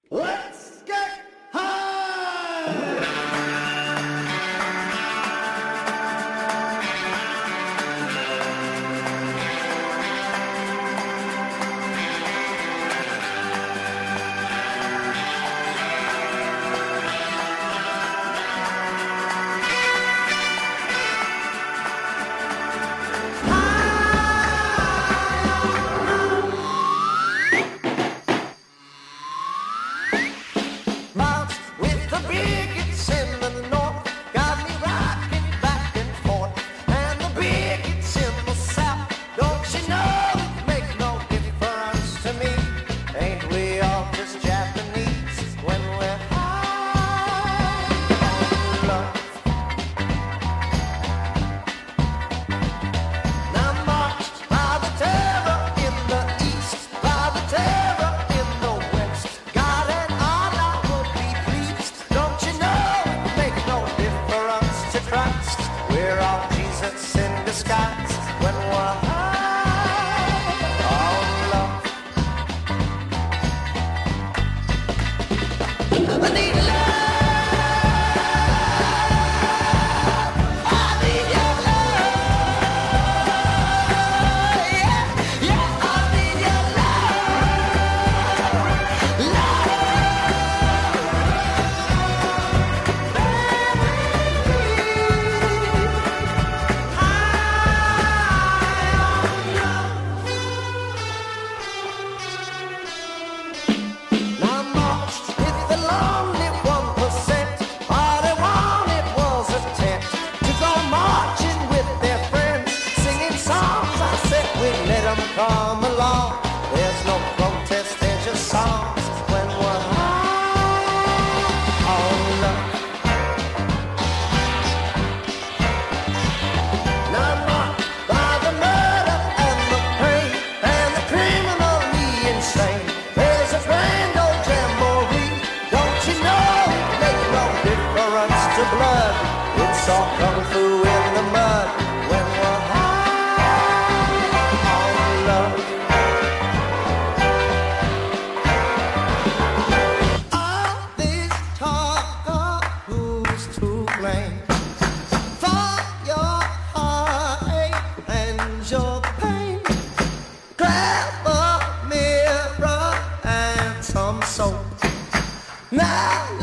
Let's get high! Mounts with the bigots in the north got me rocking back and forth, and the bigots in the south, don't you know it makes no difference to me? Ain't we all just Japanese when we're high on love? Now march by the terror in the east, by the terror in the west. God and Allah would be pleased. Don't you know it makes no difference to Christ? We're all Jesus in disguise when we're high on love. I need love. I need your love. Yeah, yeah, I need your love. Now marched with the lonely 1%. All they wanted was a tent to go marching with their friends, singing songs. I said we let 'em come along. There's no protest, they're just songs when we're high on love. Now marked by the murder and the pain and the criminally insane, there's a grand old jamboree. Don't you know it makes no difference to blood? It's all come through in the mud when we're high on love. All this talk of who's to blame for your heartache and your pain, grab a mirror and some soap. Now